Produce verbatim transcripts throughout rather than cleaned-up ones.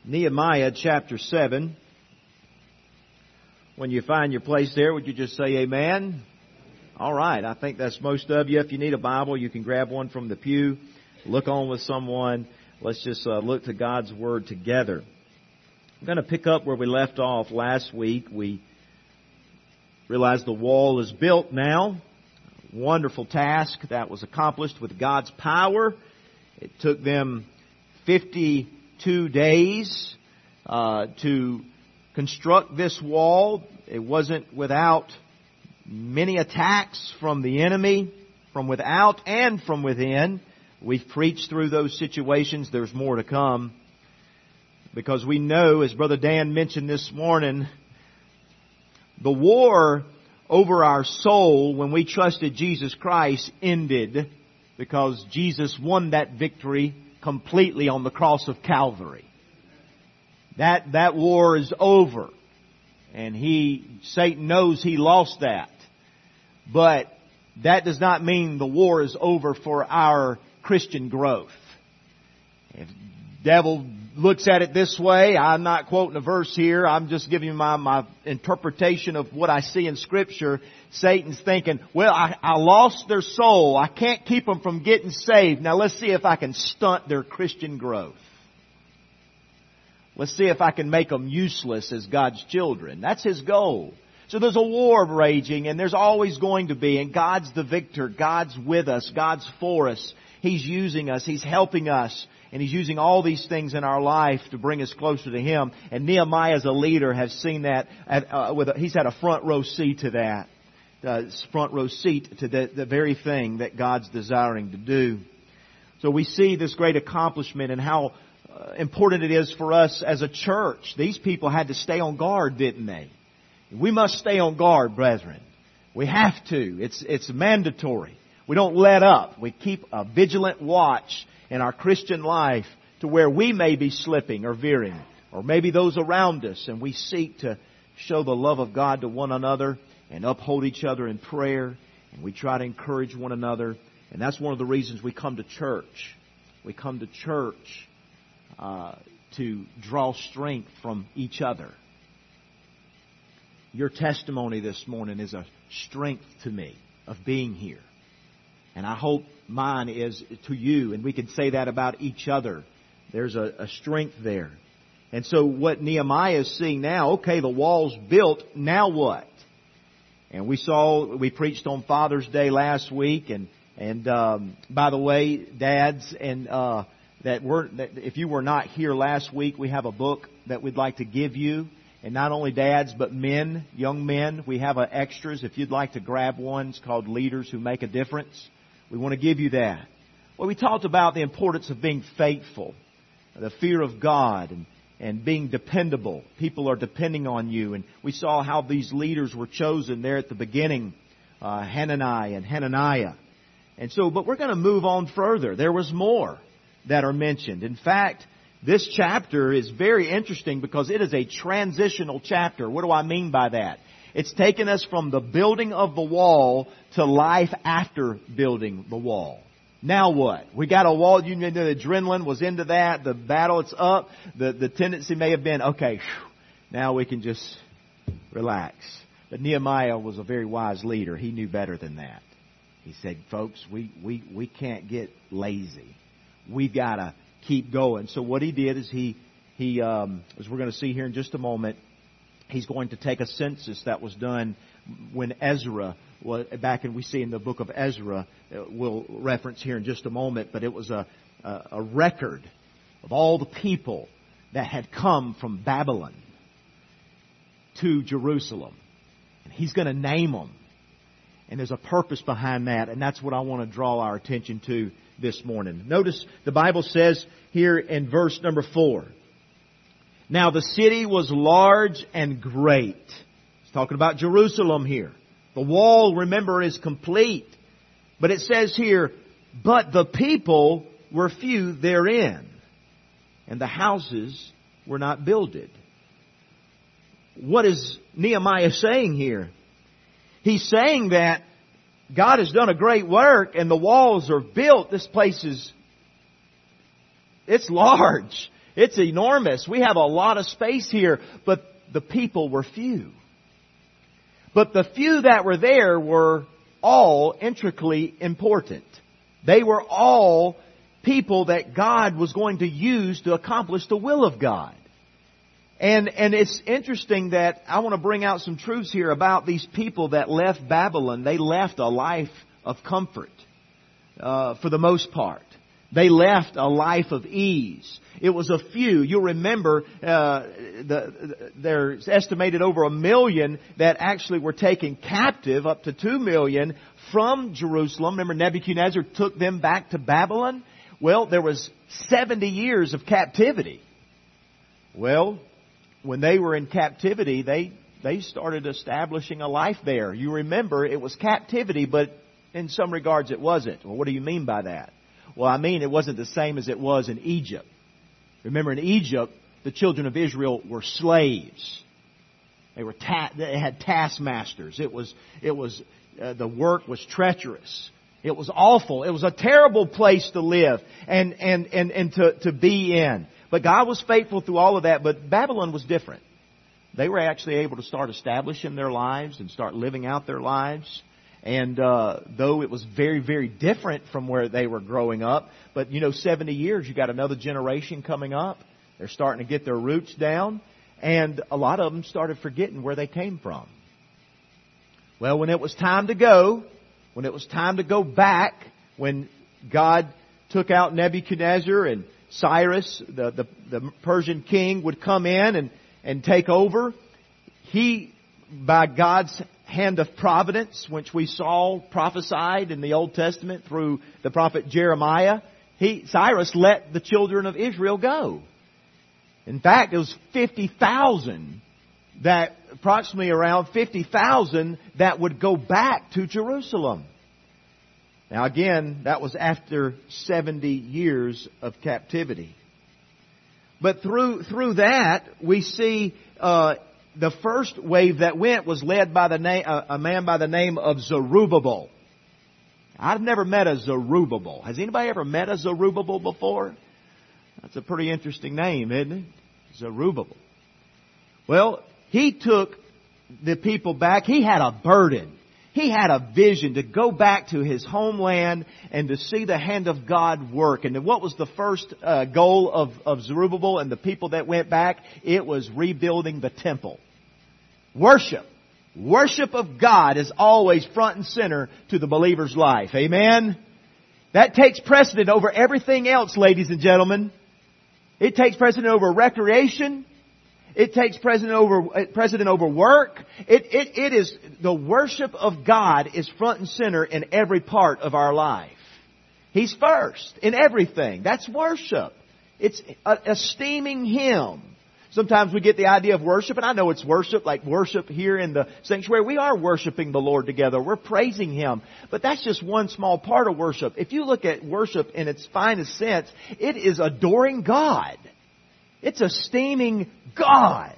Nehemiah chapter seven. When you find your place there, would you just say amen? All right. I think that's most of you. If you need a Bible, you can grab one from the pew. Look on with someone. Let's just uh, look to God's Word together. I'm going to pick up where we left off last week. We realized the wall is built now. Wonderful task that was accomplished with God's power. It took them fifty-two days uh, to construct this wall. It wasn't without many attacks from the enemy, from without and from within. We've preached through those situations. There's more to come. Because we know, as Brother Dan mentioned this morning, the war over our soul when we trusted Jesus Christ ended because Jesus won that victory completely on the cross of Calvary. That, that war is over. And he, Satan knows he lost that. But that does not mean the war is over for our Christian growth. If the devil looks at it this way, I'm not quoting a verse here, I'm just giving you my, my interpretation of what I see in Scripture. Satan's thinking, well, I, I lost their soul. I can't keep them from getting saved. Now let's see if I can stunt their Christian growth. Let's see if I can make them useless as God's children. That's his goal. So there's a war raging, and there's always going to be, and God's the victor. God's with us. God's for us. He's using us. He's helping us. And He's using all these things in our life to bring us closer to Him. And Nehemiah as a leader has seen that. At, uh, with a, he's had a front row seat to that. Uh, front row seat to the, the very thing that God's desiring to do. So we see this great accomplishment and how uh, important it is for us as a church. These people had to stay on guard, didn't they? We must stay on guard, brethren. We have to. It's, it's mandatory. We don't let up. We keep a vigilant watch in our Christian life to where we may be slipping or veering, or maybe those around us, and we seek to show the love of God to one another and uphold each other in prayer, and we try to encourage one another. And that's one of the reasons we come to church. We come to church uh, to draw strength from each other. Your testimony this morning is a strength to me of being here. And I hope mine is to you, and we can say that about each other. There's a, a strength there. And so what Nehemiah is seeing now, okay, the wall's built, now what? And we saw, we preached on Father's Day last week, and and um, by the way, dads, and uh, that weren't, that if you were not here last week, we have a book that we'd like to give you. And not only dads, but men, young men, we have uh, extras. If you'd like to grab one, it's called Leaders Who Make a Difference. We want to give you that. Well, we talked about the importance of being faithful, the fear of God, and, and being dependable. People are depending on you. And we saw how these leaders were chosen there at the beginning, uh, Hananiah and Hananiah. And so, but we're going to move on further. There was more that are mentioned. In fact, this chapter is very interesting because it is a transitional chapter. What do I mean by that? It's taken us from the building of the wall to life after building the wall. Now what? We got a wall. You know, the adrenaline was into that. The battle, it's up. The, the tendency may have been, okay, whew, now we can just relax. But Nehemiah was a very wise leader. He knew better than that. He said, folks, we, we, we can't get lazy. We've got to keep going. So what he did is he, he um, as we're going to see here in just a moment, he's going to take a census that was done when Ezra, back in we see in the book of Ezra, we'll reference here in just a moment, but it was a, a, a record of all the people that had come from Babylon to Jerusalem. And he's going to name them. And there's a purpose behind that, and that's what I want to draw our attention to this morning. Notice the Bible says here in verse number four, now the city was large and great. It's talking about Jerusalem here. The wall, remember, is complete. But it says here, but the people were few therein, and the houses were not builded. What is Nehemiah saying here? He's saying that God has done a great work and the walls are built. This place is, it's large. It's enormous. We have a lot of space here, but the people were few. But the few that were there were all intricately important. They were all people that God was going to use to accomplish the will of God. And, and it's interesting that I want to bring out some truths here about these people that left Babylon. They left a life of comfort, uh, for the most part. They left a life of ease. It was a few. You'll remember, uh, the, there's estimated over a million that actually were taken captive, up to two million, from Jerusalem. Remember, Nebuchadnezzar took them back to Babylon? Well, there was seventy years of captivity. Well, when they were in captivity, they, they started establishing a life there. You remember, it was captivity, but in some regards it wasn't. Well, what do you mean by that? Well, I mean it wasn't the same as it was in Egypt. Remember, in Egypt, the children of Israel were slaves. They were ta- they had taskmasters. It was it was uh, the work was treacherous. It was awful. It was a terrible place to live and and and and to to be in. But God was faithful through all of that. But Babylon was different. They were actually able to start establishing their lives and start living out their lives. And uh, though it was very, very different from where they were growing up, but you know, seventy years, you got another generation coming up. They're starting to get their roots down, and a lot of them started forgetting where they came from. Well, when it was time to go, when it was time to go back, when God took out Nebuchadnezzar and Cyrus, the, the, the Persian king, would come in and, and take over, he, by God's hand of providence, which we saw prophesied in the Old Testament through the prophet Jeremiah, he, Cyrus let the children of Israel go. In fact, it was fifty thousand, that approximately around fifty thousand that would go back to Jerusalem. Now again, that was after seventy years of captivity. But through through that, we see uh, the first wave that went was led by the name, uh, a man by the name of Zerubbabel. I've never met a Zerubbabel. Has anybody ever met a Zerubbabel before? That's a pretty interesting name, isn't it? Zerubbabel. Well, he took the people back. He had a burden. He had a vision to go back to his homeland and to see the hand of God work. And what was the first uh, goal of, of Zerubbabel and the people that went back? It was rebuilding the temple. Worship. Worship of God is always front and center to the believer's life. Amen? That takes precedent over everything else, ladies and gentlemen. It takes precedent over recreation. It takes precedent over, precedent over work. It, it, it is, the worship of God is front and center in every part of our life. He's first in everything. That's worship. It's esteeming Him. Sometimes we get the idea of worship, and I know it's worship, like worship here in the sanctuary. We are worshiping the Lord together. We're praising Him. But that's just one small part of worship. If you look at worship in its finest sense, it is adoring God. It's esteeming God.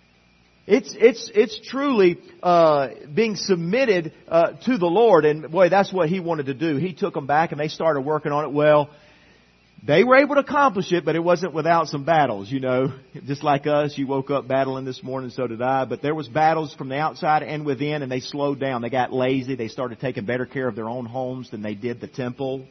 It's it's it's truly uh, being submitted uh, to the Lord, and boy, that's what He wanted to do. He took them back, and they started working on it. Well, they were able to accomplish it, but it wasn't without some battles. You know, just like us, you woke up battling this morning, so did I. But there was battles from the outside and within, and they slowed down. They got lazy. They started taking better care of their own homes than they did the temple.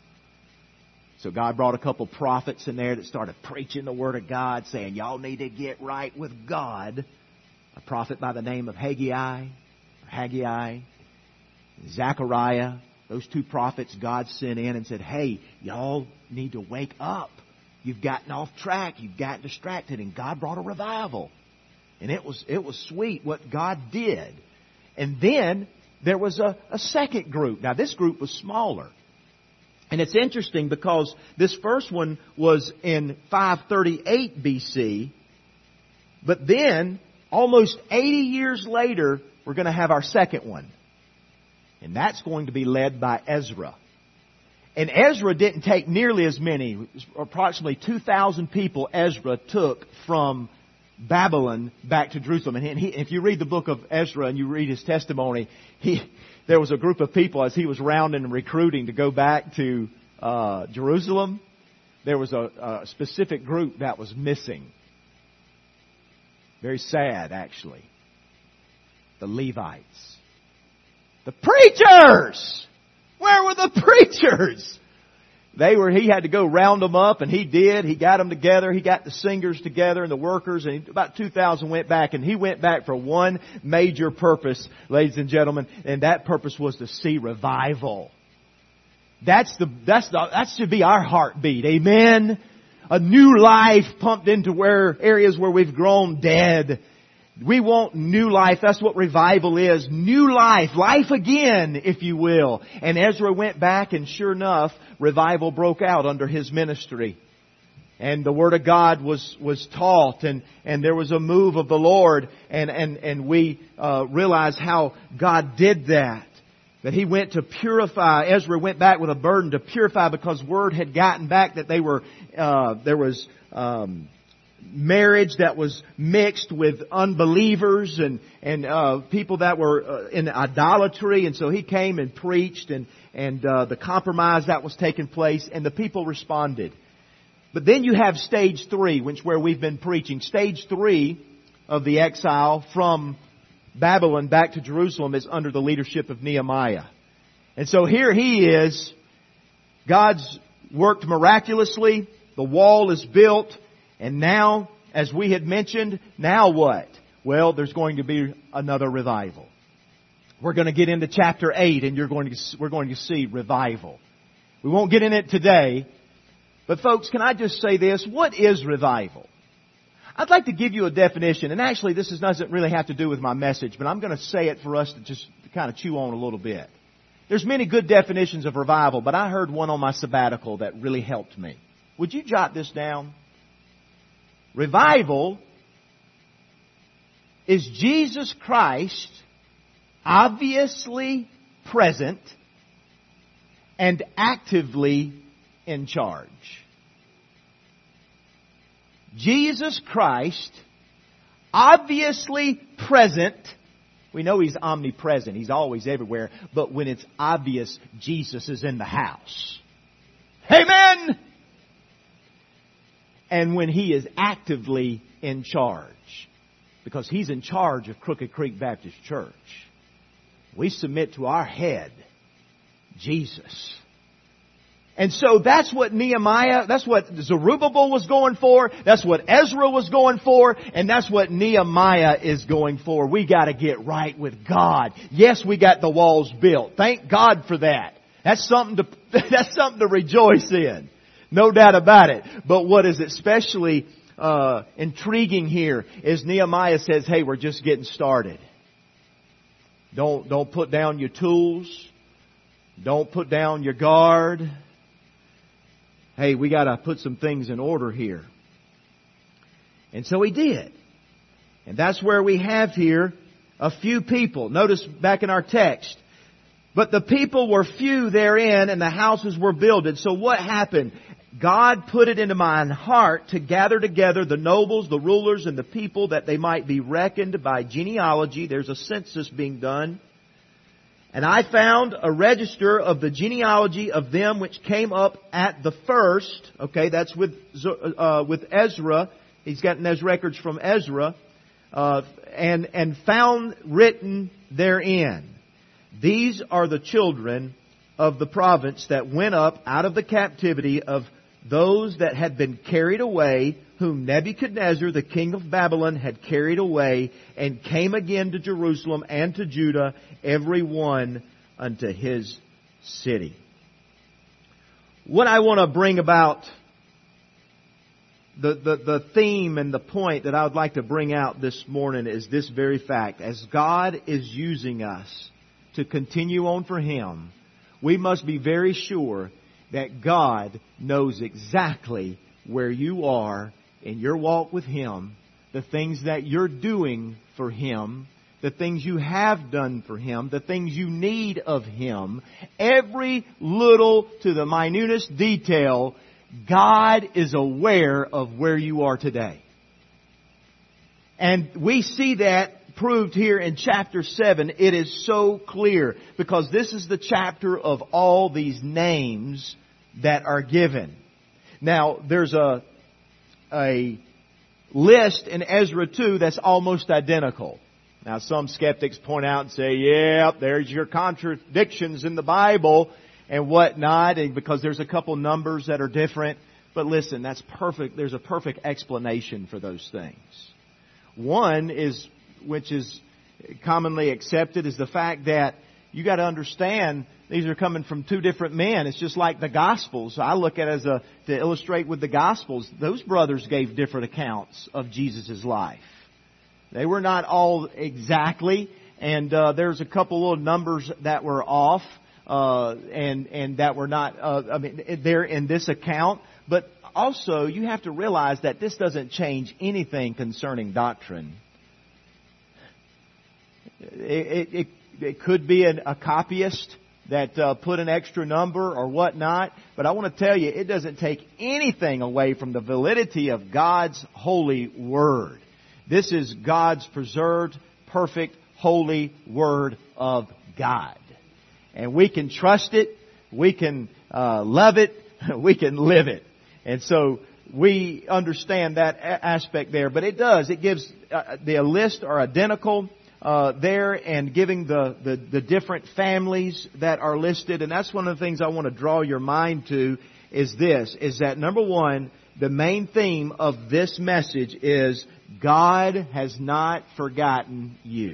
So God brought a couple prophets in there that started preaching the Word of God, saying, y'all need to get right with God. A prophet by the name of Haggai, or Haggai, Zechariah. Those two prophets God sent in and said, hey, y'all need to wake up. You've gotten off track. You've gotten distracted. And God brought a revival. And it was it was sweet what God did. And then there was a, a second group. Now this group was smaller. And it's interesting because this first one was in five thirty-eight B C. But then, almost eighty years later, we're going to have our second one. And that's going to be led by Ezra. And Ezra didn't take nearly as many. Approximately two thousand people Ezra took from Babylon back to Jerusalem. And he, if you read the book of Ezra and you read his testimony, he... there was a group of people as he was rounding and recruiting to go back to uh, Jerusalem. there was a, a specific group that was missing. Very sad, actually. The Levites. The preachers! Where were the preachers? They were, he had to go round them up, and he did. He got them together. He got the singers together and the workers, and about two thousand went back, and he went back for one major purpose, ladies and gentlemen, and that purpose was to see revival. That's the, that's the, that should be our heartbeat. Amen? A new life pumped into where, areas where we've grown dead. We want new life. That's what revival is. New life. Life again, if you will. And Ezra went back, and sure enough, revival broke out under his ministry. And the Word of God was, was taught, and, and there was a move of the Lord, and, and, and we uh, realize how God did that. That He went to purify. Ezra went back with a burden to purify, because word had gotten back that they were, uh, there was, um, marriage that was mixed with unbelievers and and uh, people that were uh, in idolatry, and so he came and preached, and and uh, the compromise that was taking place, and the people responded. But then you have stage three, which where we've been preaching. Stage three of the exile from Babylon back to Jerusalem is under the leadership of Nehemiah, and so here he is. God's worked miraculously. The wall is built. And now, as we had mentioned, now what? Well, there's going to be another revival. We're going to get into chapter eight, and you're going to, we're going to see revival. We won't get in it today. But folks, can I just say this? What is revival? I'd like to give you a definition. And actually, this doesn't really have to do with my message, but I'm going to say it for us to just kind of chew on a little bit. There's many good definitions of revival, but I heard one on my sabbatical that really helped me. Would you jot this down? Revival is Jesus Christ obviously present and actively in charge. Jesus Christ obviously present. We know He's omnipresent. He's always everywhere. But when it's obvious, Jesus is in the house. Amen! And when He is actively in charge. Because He's in charge of Crooked Creek Baptist Church. We submit to our head, Jesus. And so that's what Nehemiah, that's what Zerubbabel was going for. That's what Ezra was going for. And that's what Nehemiah is going for. We got to get right with God. Yes, we got the walls built. Thank God for that. That's something to, that's something to rejoice in. No doubt about it. But what is especially uh, intriguing here is Nehemiah says, hey, we're just getting started. Don't, don't put down your tools. Don't put down your guard. Hey, we got to put some things in order here. And so he did. And that's where we have here a few people. Notice back in our text. But the people were few therein, and the houses were builded. So what happened? God put it into my heart to gather together the nobles, the rulers, and the people that they might be reckoned by genealogy. There's a census being done. And I found a register of the genealogy of them which came up at the first. Okay, that's with uh, with Ezra. He's gotten those records from Ezra. Uh, and, and found written therein. These are the children of the province that went up out of the captivity of those that had been carried away, whom Nebuchadnezzar, the king of Babylon, had carried away, and came again to Jerusalem and to Judah, every one unto his city. What I want to bring about, the, the, the theme and the point that I would like to bring out this morning is this very fact. As God is using us to continue on for Him, we must be very sure that God knows exactly where you are in your walk with Him, the things that you're doing for Him, the things you have done for Him, the things you need of Him. Every little to the minutest detail, God is aware of where you are today. And we see that proved here in chapter seven. It is so clear because this is the chapter of all these names that are given. Now, there's a, a list in Ezra two that's almost identical. Now, some skeptics point out and say, yeah, there's your contradictions in the Bible and whatnot, and because there's a couple numbers that are different. But listen, that's perfect. There's a perfect explanation for those things. One is, which is commonly accepted, is the fact that you got to understand these are coming from two different men. It's just like the Gospels. I look at it as a, to illustrate with the Gospels. Those brothers gave different accounts of Jesus' life. They were not all exactly, and uh, there's a couple little numbers that were off, uh, and and that were not. Uh, I mean, they're in this account. But also, you have to realize that this doesn't change anything concerning doctrine. It, it, it could be an, a copyist that uh, put an extra number or whatnot. But I want to tell you, it doesn't take anything away from the validity of God's holy Word. This is God's preserved, perfect, holy Word of God. And we can trust it. We can uh, love it. We can live it. And so we understand that aspect there. But it does. It gives uh, the list are identical uh, there and giving the, the, the different families that are listed. And that's one of the things I want to draw your mind to is this, is that number one, the main theme of this message is God has not forgotten you.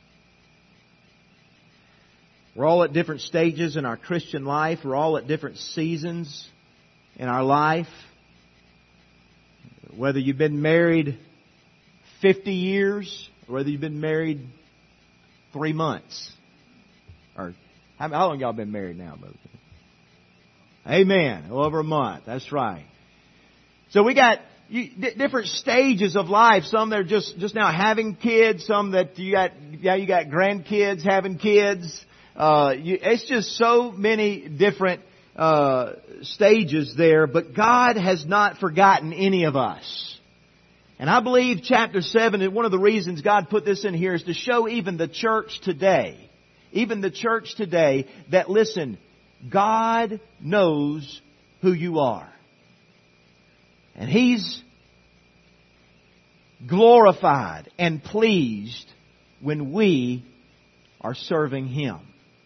We're all at different stages in our Christian life. We're all at different seasons in our life. Whether you've been married fifty years, or whether you've been married three months. Or how long y'all been married now, brother? Amen. Over a month. That's right. So we got you, d- different stages of life. Some that are just, just now having kids. Some that you got, yeah, you got grandkids having kids. Uh, you, it's just so many different uh, stages there. But God has not forgotten any of us. And I believe chapter seven, and one of the reasons God put this in here is to show even the church today, even the church today, that listen, God knows who you are. And He's glorified and pleased when we are serving Him.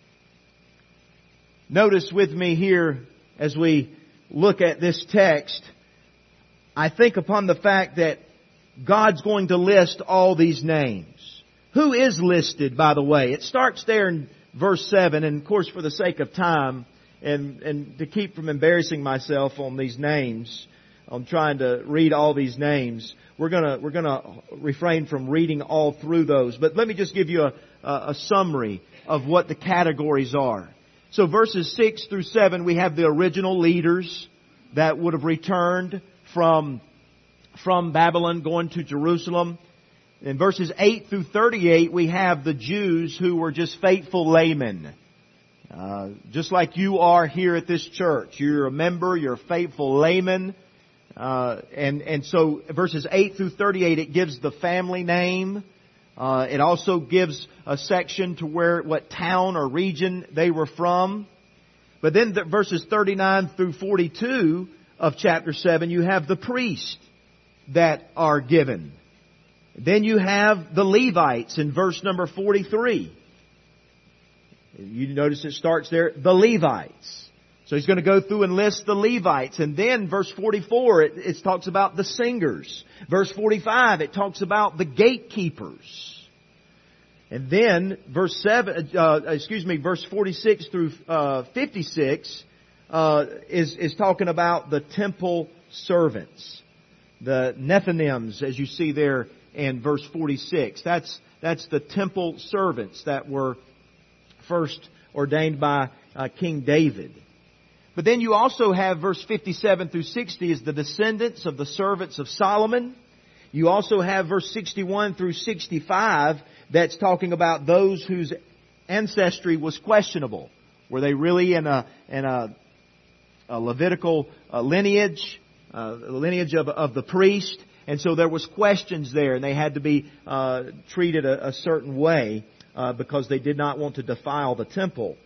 Notice with me here as we look at this text, I think upon the fact that God's going to list all these names. Who is listed, by the way? It starts there in verse seven, and of course for the sake of time and, and to keep from embarrassing myself on these names, I'm trying to read all these names. We're gonna, we're gonna refrain from reading all through those. But let me just give you a, a, a summary of what the categories are. So verses six through seven, we have the original leaders that would have returned from, from Babylon going to Jerusalem. In verses eight through thirty-eight, we have the Jews who were just faithful laymen. Uh, just like you are here at this church. You're a member, you're a faithful layman. Uh, and, and so verses eight through thirty-eight, it gives the family name. Uh, it also gives a section to where, what town or region they were from. But then the verses thirty-nine through forty-two of chapter seven, you have the priests that are given. Then you have the Levites in verse number forty-three. You notice it starts there, the Levites. So he's going to go through and list the Levites. And then verse forty-four, it, it talks about the singers. Verse forty-five, it talks about the gatekeepers. And then verse seven, uh, excuse me, verse forty-six through uh, fifty-six uh, is is talking about the temple servants, the Nethinims, as you see there in verse forty-six. That's that's the temple servants that were first ordained by uh, King David. But then you also have verse fifty-seven through sixty is the descendants of the servants of Solomon. You also have verse sixty-one through sixty-five that's talking about those whose ancestry was questionable. Were they really in a in a, a Levitical uh, lineage, uh, lineage of, of the priest? And so there was questions there, and they had to be uh, treated a, a certain way uh, because they did not want to defile the temple.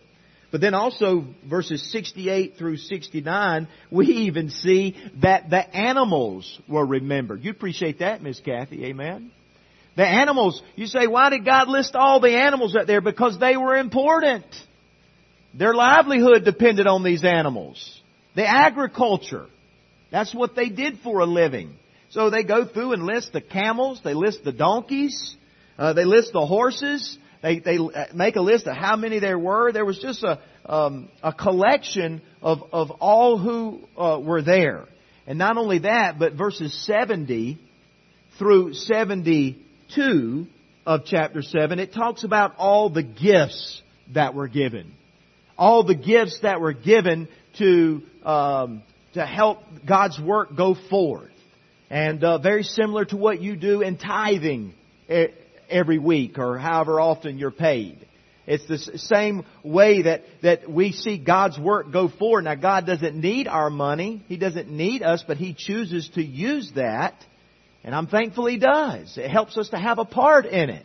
But then also verses sixty-eight through sixty-nine, we even see that the animals were remembered. You appreciate that, Miss Kathy, amen? The animals, you say, why did God list all the animals out there? Because they were important. Their livelihood depended on these animals. The agriculture, that's what they did for a living. So they go through and list the camels, they list the donkeys, uh, they list the horses, they, they make a list of how many there were. There was just a, um, a collection of, of all who uh, were there. And not only that, but verses seventy through seventy-two of chapter seven, it talks about all the gifts that were given. All the gifts that were given to, um, to help God's work go forth. And uh, very similar to what you do in tithing every week or however often you're paid. It's the same way that, that we see God's work go forward. Now, God doesn't need our money. He doesn't need us, but He chooses to use that. And I'm thankful He does. It helps us to have a part in it.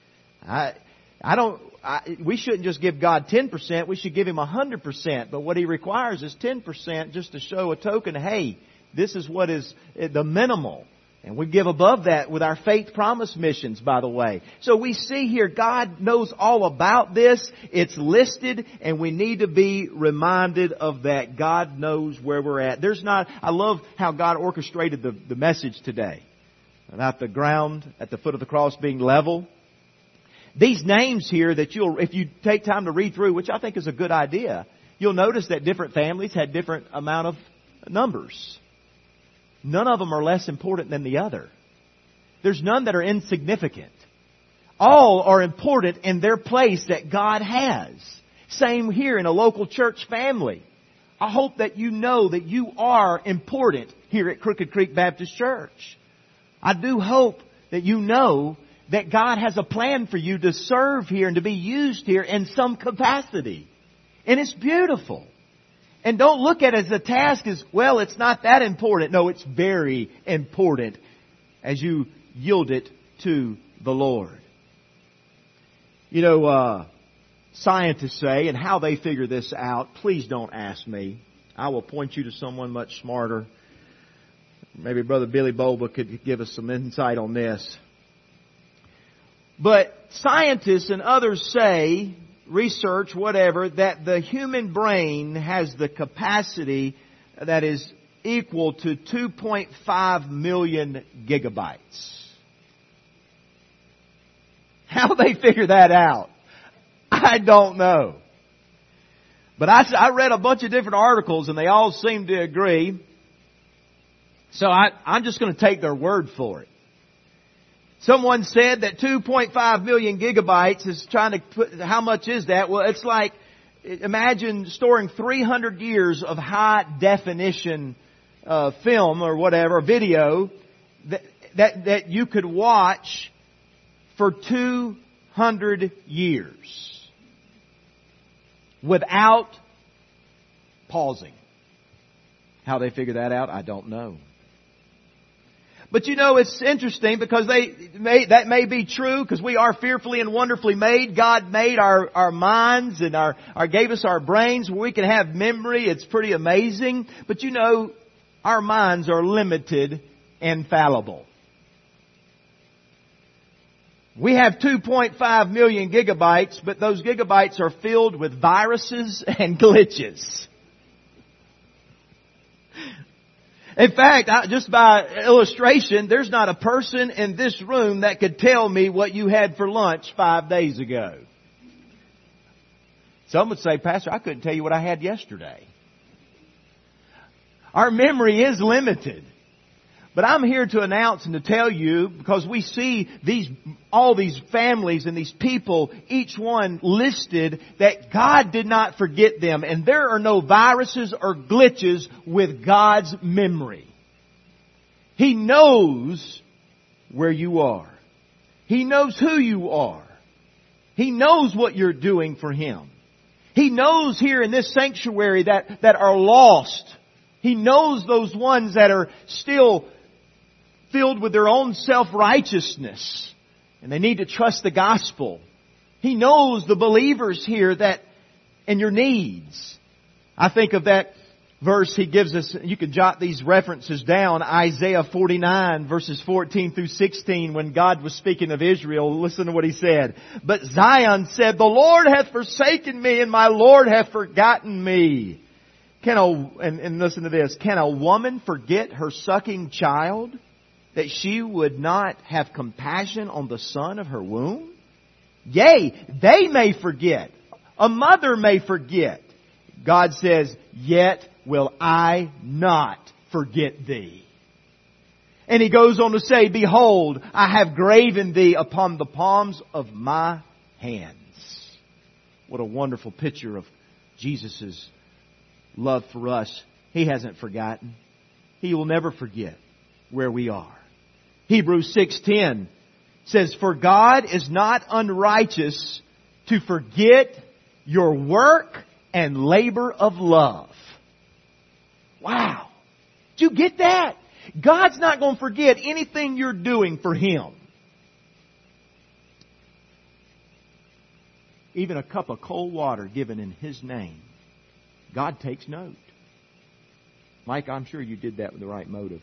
I, I don't, I, we shouldn't just give God ten percent. We should give Him one hundred percent. But what He requires is ten percent just to show a token, hey, this is what is the minimal. And we give above that with our faith promise missions, by the way. So we see here God knows all about this. It's listed, and we need to be reminded of that. God knows where we're at. There's not, I love how God orchestrated the, the message today about the ground at the foot of the cross being level. These names here that you'll, if you take time to read through, which I think is a good idea, you'll notice that different families had different amount of numbers. None of them are less important than the other. There's none that are insignificant. All are important in their place that God has. Same here in a local church family. I hope that you know that you are important here at Crooked Creek Baptist Church. I do hope that you know that God has a plan for you to serve here and to be used here in some capacity. And it's beautiful. And don't look at it as a task as, well, it's not that important. No, it's very important as you yield it to the Lord. You know, uh, scientists say, and how they figure this out, please don't ask me. I will point you to someone much smarter. Maybe Brother Billy Boba could give us some insight on this. But scientists and others say, research, whatever, that the human brain has the capacity that is equal to two point five million gigabytes. How they figure that out, I don't know. But I, I read a bunch of different articles and they all seem to agree. So I, I'm just going to take their word for it. Someone said that two point five million gigabytes is trying to put, how much is that? Well, it's like, imagine storing three hundred years of high definition uh, film or whatever, video, that, that, that you could watch for two hundred years without pausing. How they figure that out, I don't know. But you know, it's interesting because they may, that may be true because we are fearfully and wonderfully made. God made our, our minds and our, our gave us our brains where we can have memory. It's pretty amazing. But you know, our minds are limited and fallible. We have two point five million gigabytes, but those gigabytes are filled with viruses and glitches. In fact, just by illustration, there's not a person in this room that could tell me what you had for lunch five days ago. Some would say, Pastor, I couldn't tell you what I had yesterday. Our memory is limited. But I'm here to announce and to tell you, because we see these, all these families and these people, each one listed, that God did not forget them. And there are no viruses or glitches with God's memory. He knows where you are. He knows who you are. He knows what you're doing for Him. He knows here in this sanctuary that, that are lost. He knows those ones that are still filled with their own self-righteousness. And they need to trust the gospel. He knows the believers here that and your needs. I think of that verse he gives us. You can jot these references down. Isaiah forty-nine verses fourteen through sixteen, when God was speaking of Israel. Listen to what He said. But Zion said, the Lord hath forsaken me, and my Lord hath forgotten me. Can a, and, and listen to this, can a woman forget her sucking child, that she would not have compassion on the son of her womb? Yea, they may forget. A mother may forget. God says, yet will I not forget thee. And He goes on to say, behold, I have graven thee upon the palms of my hands. What a wonderful picture of Jesus' love for us. He hasn't forgotten. He will never forget where we are. Hebrews six ten says, for God is not unrighteous to forget your work and labor of love. Wow. Did you get that? God's not going to forget anything you're doing for Him. Even a cup of cold water given in His name, God takes note. Mike, I'm sure you did that with the right motive.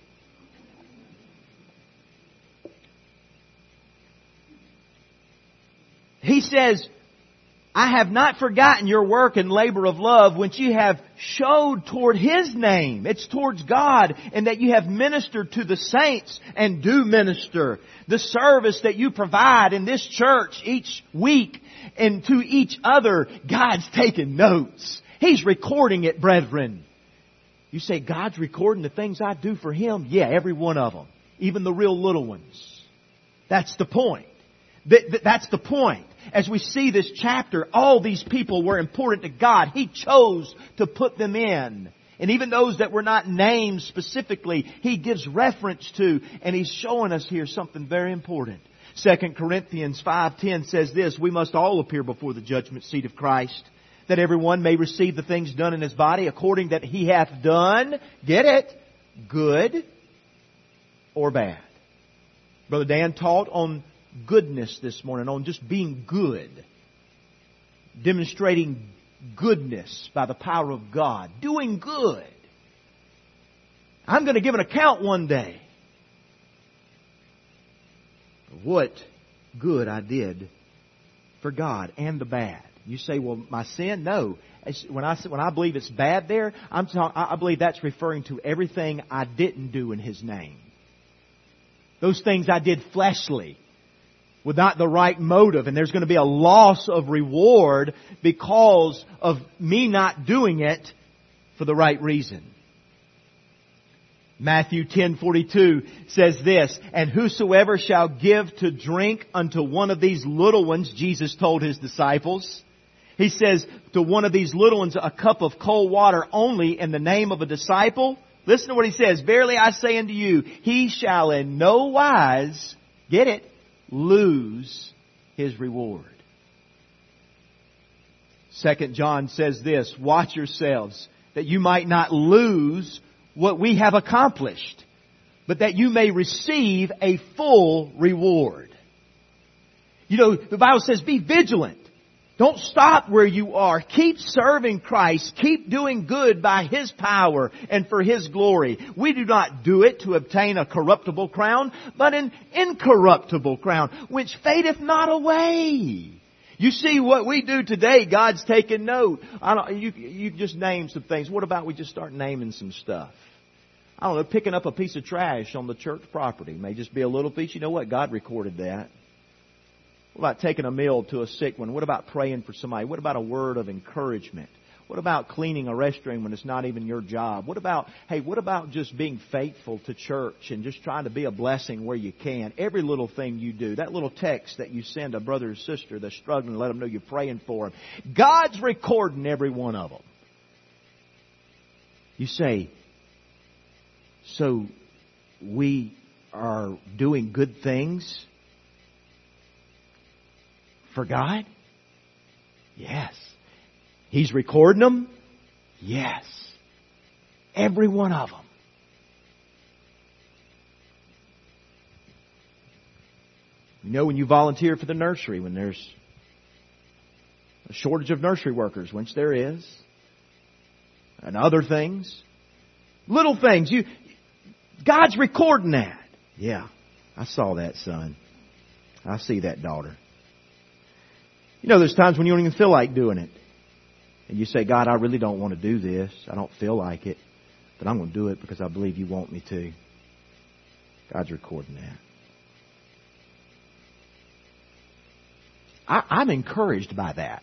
He says, I have not forgotten your work and labor of love which you have showed toward His name. It's towards God, and that you have ministered to the saints and do minister. The service that you provide in this church each week and to each other, God's taking notes. He's recording it, brethren. You say, God's recording the things I do for Him? Yeah, every one of them. Even the real little ones. That's the point. That's the point. As we see this chapter, all these people were important to God. He chose to put them in. And even those that were not named specifically, He gives reference to. And He's showing us here something very important. Second Corinthians five ten says this, we must all appear before the judgment seat of Christ, that everyone may receive the things done in his body according that he hath done, get it, good or bad. Brother Dan taught on goodness this morning, on just being good. Demonstrating goodness by the power of God. Doing good. I'm going to give an account one day of what good I did for God and the bad. You say, well, my sin? No. When I, when I believe it's bad there, I'm talking, I believe that's referring to everything I didn't do in His name. Those things I did fleshly, with not the right motive. And there's going to be a loss of reward because of me not doing it for the right reason. Matthew ten forty-two says this, and whosoever shall give to drink unto one of these little ones, Jesus told His disciples, He says to one of these little ones, a cup of cold water only in the name of a disciple. Listen to what He says. Verily I say unto you, he shall in no wise, get it, lose his reward. Second John says this, watch yourselves, that you might not lose what we have accomplished, but that you may receive a full reward. You know, the Bible says be vigilant. Don't stop where you are. Keep serving Christ. Keep doing good by His power and for His glory. We do not do it to obtain a corruptible crown, but an incorruptible crown, which fadeth not away. You see what we do today, God's taking note. I don't, you, you just name some things. What about we just start naming some stuff? I don't know, picking up a piece of trash on the church property. It may just be a little piece. You know what? God recorded that. What about taking a meal to a sick one? What about praying for somebody? What about a word of encouragement? What about cleaning a restroom when it's not even your job? What about, hey, what about just being faithful to church and just trying to be a blessing where you can? Every little thing you do, that little text that you send a brother or sister that's struggling, let them know you're praying for them. God's recording every one of them. You say, so we are doing good things for God? Yes. He's recording them? Yes. Every one of them. You know, when you volunteer for the nursery, when there's A shortage of nursery workers, which there is. And other things. Little things. You, God's recording that. Yeah, I saw that, son. I see that, daughter. You know, there's times when you don't even feel like doing it. And you say, God, I really don't want to do this. I don't feel like it. But I'm going to do it because I believe you want me to. God's recording that. I, I'm encouraged by that.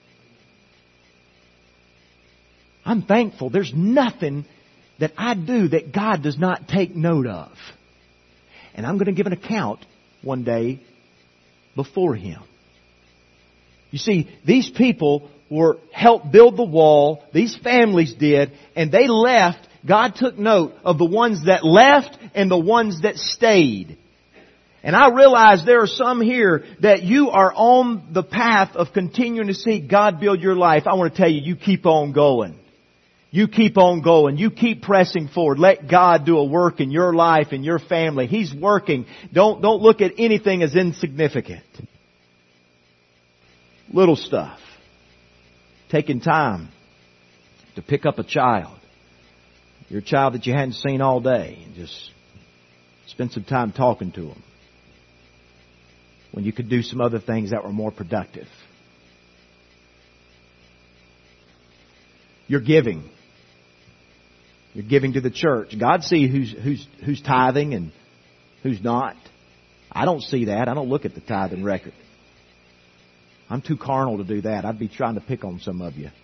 I'm thankful. There's nothing that I do that God does not take note of. And I'm going to give an account one day before Him. You see, these people were helped build the wall. These families did. And they left. God took note of the ones that left and the ones that stayed. And I realize there are some here that you are on the path of continuing to see God build your life. I want to tell you, you keep on going. You keep on going. You keep pressing forward. Let God do a work in your life and your family. He's working. Don't, don't look at anything as insignificant. Little stuff. Taking time to pick up a child. Your child that you hadn't seen all day. And just spend some time talking to them. When you could do some other things that were more productive. You're giving. You're giving to the church. God sees who's, who's, who's tithing and who's not. I don't see that. I don't look at the tithing record. I'm too carnal to do that. I'd be trying to pick on some of you.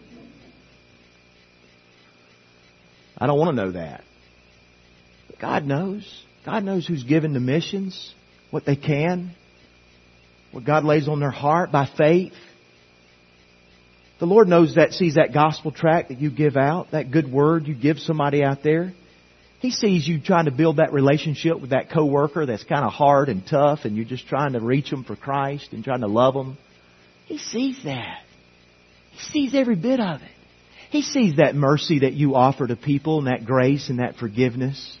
I don't want to know that. But God knows. God knows who's given to missions, what they can, what God lays on their heart by faith. The Lord knows that, sees that gospel tract that you give out, that good word you give somebody out there. He sees you trying to build that relationship with that coworker that's kind of hard and tough, and you're just trying to reach them for Christ and trying to love them. He sees that. He sees every bit of it. He sees that mercy that you offer to people and that grace and that forgiveness.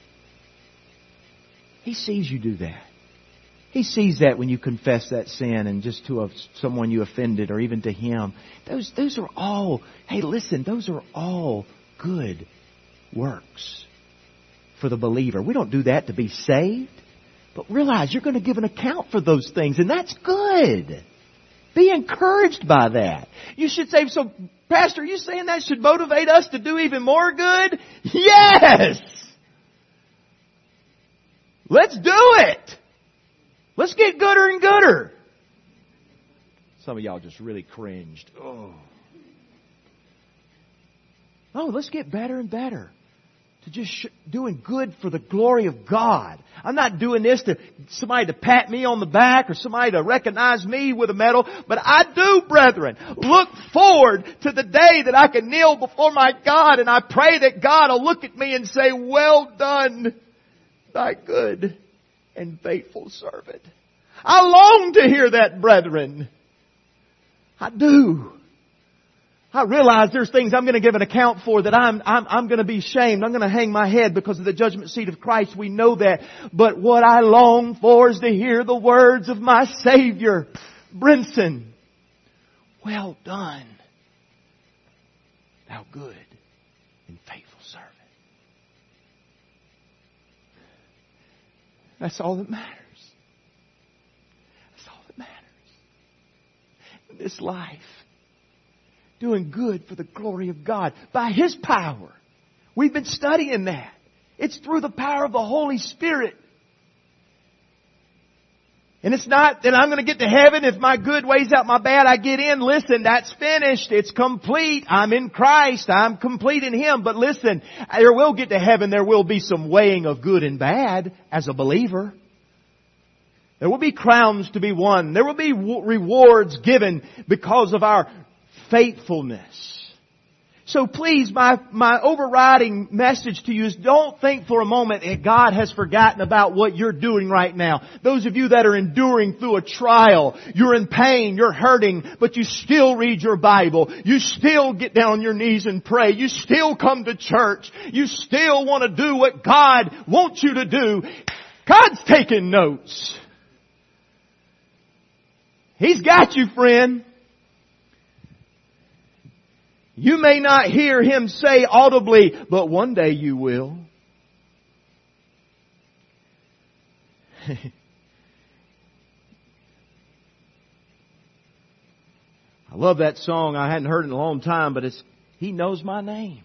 He sees you do that. He sees that when you confess that sin and just to a, someone you offended or even to Him. Those, those are all, hey listen, those are all good works for the believer. We don't do that to be saved. But realize you're going to give an account for those things, and that's good. Be encouraged by that. You should say, so Pastor, are you saying that should motivate us to do even more good? Yes! Let's do it! Let's get gooder and gooder. Some of y'all just really cringed. Oh. No, let's get better and better. To just sh- doing good for the glory of God. I'm not doing this to somebody to pat me on the back or somebody to recognize me with a medal. But I do, brethren, look forward to the day that I can kneel before my God, and I pray that God will look at me and say, well done, thy good and faithful servant. I long to hear that, brethren. I do. I realize there's things I'm going to give an account for that I'm, I'm, I'm going to be shamed. I'm going to hang my head because of the judgment seat of Christ. We know that. But what I long for is to hear the words of my Savior, Brinson. Well done, thou good and faithful servant. That's all that matters. That's all that matters. In this life. Doing good for the glory of God by His power. We've been studying that. It's through the power of the Holy Spirit. And it's not that I'm going to get to heaven. If my good weighs out my bad, I get in. Listen, that's finished. It's complete. I'm in Christ. I'm complete in Him. But listen, there will get to heaven. There will be some weighing of good and bad as a believer. There will be crowns to be won. There will be rewards given because of our faithfulness. So please, my, my overriding message to you is don't think for a moment that God has forgotten about what you're doing right now. Those of you that are enduring through a trial, you're in pain, you're hurting, but you still read your Bible. You still get down on your knees and pray. You still come to church. You still want to do what God wants you to do. God's taking notes. He's got you, friend. You may not hear Him say audibly, but one day you will. I love that song. I hadn't heard it in a long time, but it's, He knows my name.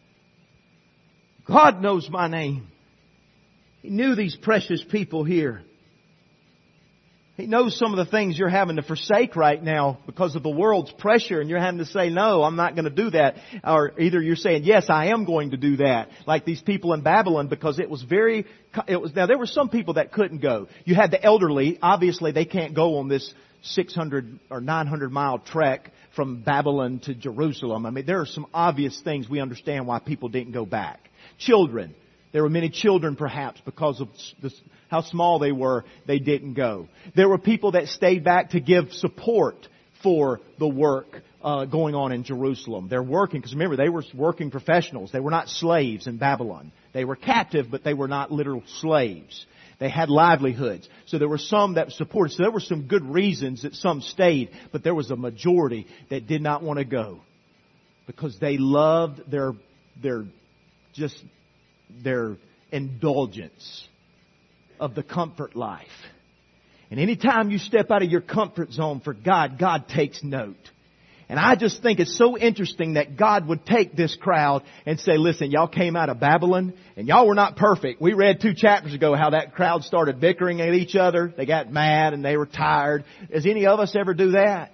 God knows my name. He knew these precious people here. He knows some of the things you're having to forsake right now because of the world's pressure, and you're having to say, no, I'm not going to do that. Or either you're saying, yes, I am going to do that. Like these people in Babylon, because it was very, it was, now there were some people that couldn't go. You had the elderly. Obviously, they can't go on this six hundred or nine hundred mile trek from Babylon to Jerusalem. I mean, there are some obvious things we understand why people didn't go back. Children. There were many children, perhaps, because of the, how small they were, they didn't go. There were people that stayed back to give support for the work uh, going on in Jerusalem. They're working, because remember, they were working professionals. They were not slaves in Babylon. They were captive, but they were not literal slaves. They had livelihoods. So there were some that supported. So there were some good reasons that some stayed, but there was a majority that did not want to go because they loved their their just their indulgence of the comfort life. And anytime you step out of your comfort zone for God, God takes note. And I just think it's so interesting that God would take this crowd and say, listen, y'all came out of Babylon and y'all were not perfect. We read two chapters ago how that crowd started bickering at each other. They got mad and they were tired. Does any of us ever do that?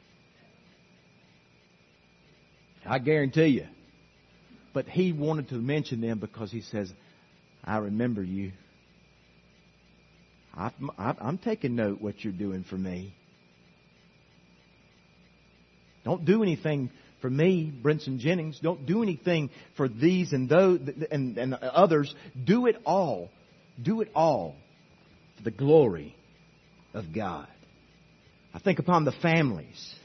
I guarantee you. But He wanted to mention them because He says, I remember you. I'm taking note what you're doing for me. Don't do anything for me, Brinson Jennings. Don't do anything for these and those and, and others. Do it all. Do it all for the glory of God. I think upon the families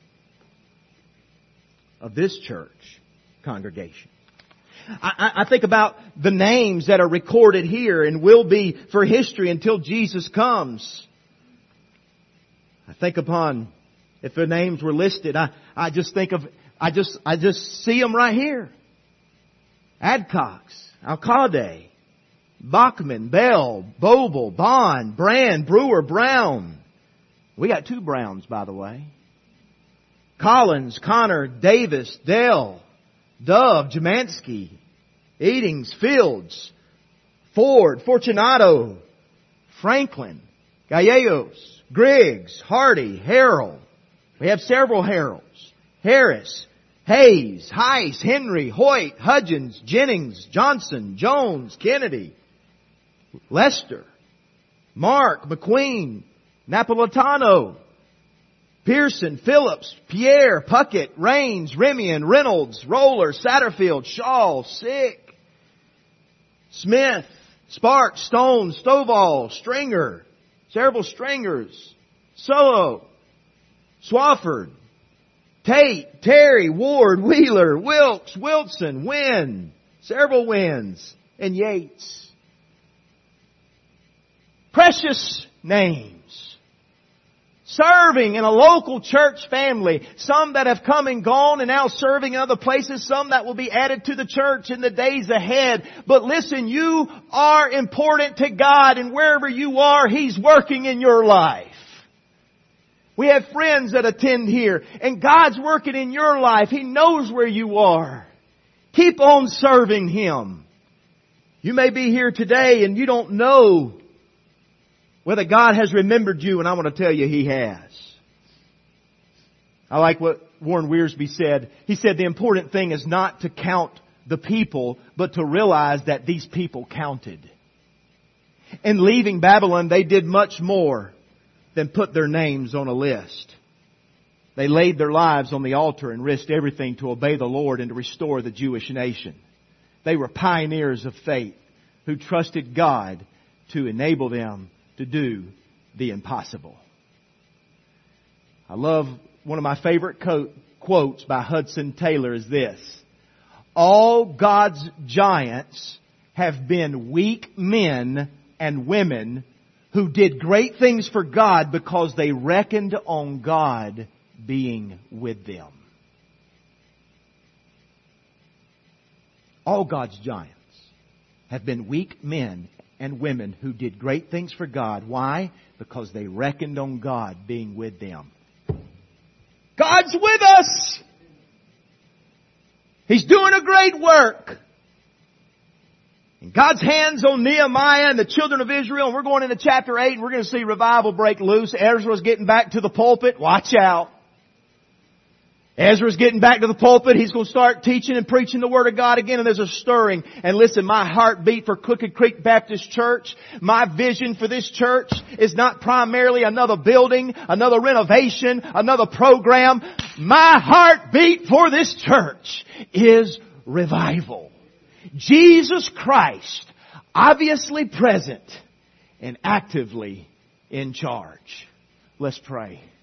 of this church congregation. I, I think about the names that are recorded here and will be for history until Jesus comes. I think upon, if their names were listed, I, I just think of, I just, I just see them right here. Adcox, Alcade, Bachman, Bell, Boble, Bond, Brand, Brewer, Brown. We got two Browns, by the way. Collins, Connor, Davis, Dell, Dove, Jamansky, Eatings, Fields, Ford, Fortunato, Franklin, Gallegos, Griggs, Hardy, Harrell. We have several Harrells. Harris, Hayes, Heiss, Henry, Hoyt, Hudgens, Jennings, Johnson, Jones, Kennedy, Lester, Mark, McQueen, Napolitano, Pearson, Phillips, Pierre, Puckett, Raines, Remian, Reynolds, Roller, Satterfield, Shaw, Sick, Smith, Spark, Stone, Stovall, Stringer, several Stringers, Solo, Swafford, Tate, Terry, Ward, Wheeler, Wilkes, Wilson, Wynn, several Wins, and Yates. Precious names. Serving in a local church family. Some that have come and gone and now serving in other places. Some that will be added to the church in the days ahead. But listen, you are important to God, and wherever you are, He's working in your life. We have friends that attend here, and God's working in your life. He knows where you are. Keep on serving Him. You may be here today and you don't know whether God has remembered you, and I want to tell you He has. I like what Warren Wiersbe said. He said the important thing is not to count the people, but to realize that these people counted. In leaving Babylon, they did much more than put their names on a list. They laid their lives on the altar and risked everything to obey the Lord and to restore the Jewish nation. They were pioneers of faith who trusted God to enable them to do the impossible. I love one of my favorite quote, quotes by Hudson Taylor is this. All God's giants have been weak men and women who did great things for God because they reckoned on God being with them. All God's giants have been weak men and women who did great things for God. Why? Because they reckoned on God being with them. God's with us! He's doing a great work. And God's hands on Nehemiah and the children of Israel. And we're going into chapter eight and we're going to see revival break loose. Ezra's getting back to the pulpit. Watch out. Ezra's getting back to the pulpit. He's going to start teaching and preaching the Word of God again, and there's a stirring. And listen, my heartbeat for Crooked Creek Baptist Church, my vision for this church is not primarily another building, another renovation, another program. My heartbeat for this church is revival. Jesus Christ, obviously present and actively in charge. Let's pray.